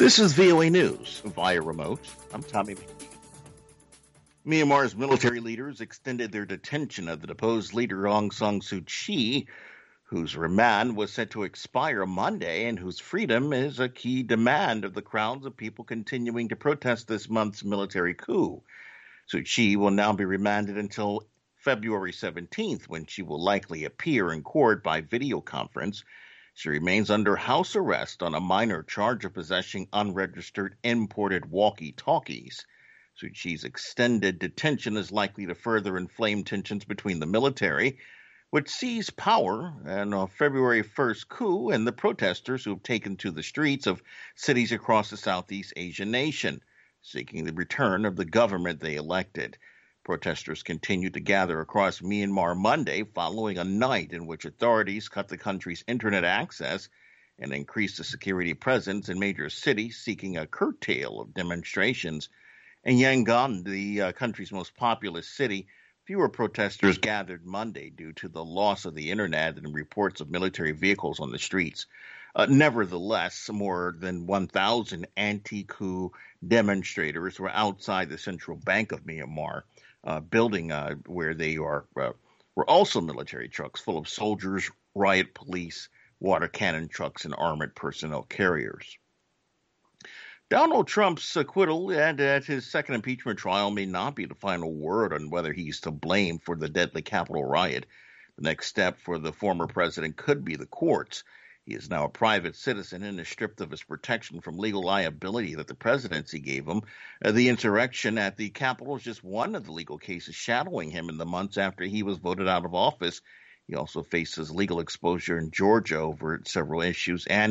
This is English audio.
This is VOA News via remote. I'm Tommy. Myanmar's military leaders extended their detention of the deposed leader Aung San Suu Kyi, whose remand was set to expire Monday and whose freedom is a key demand of the crowds of people continuing to protest this month's military coup. Suu Kyi will now be remanded until February 17th, when she will likely appear in court by video conference. She remains under house arrest on a minor charge of possessing unregistered imported walkie-talkies. Suu Kyi's extended detention is likely to further inflame tensions between the military, which seized power in a February 1st coup, and the protesters who have taken to the streets of cities across the Southeast Asian nation, seeking the return of the government they elected. Protesters continued to gather across Myanmar Monday following a night in which authorities cut the country's internet access and increased the security presence in major cities, seeking a curtail of demonstrations. In Yangon, the country's most populous city, fewer protesters gathered Monday due to the loss of the internet and reports of military vehicles on the streets. Nevertheless, more than 1,000 anti-coup demonstrators were outside the central bank of Myanmar, building where they are were also military trucks full of soldiers, riot police, water cannon trucks, and armored personnel carriers. Donald Trump's acquittal at his second impeachment trial may not be the final word on whether he's to blame for the deadly Capitol riot. The next step for the former president could be the courts. He is now a private citizen and is stripped of his protection from legal liability that the presidency gave him. The insurrection at the Capitol is just one of the legal cases shadowing him in the months after he was voted out of office. He also faces legal exposure in Georgia over several issues and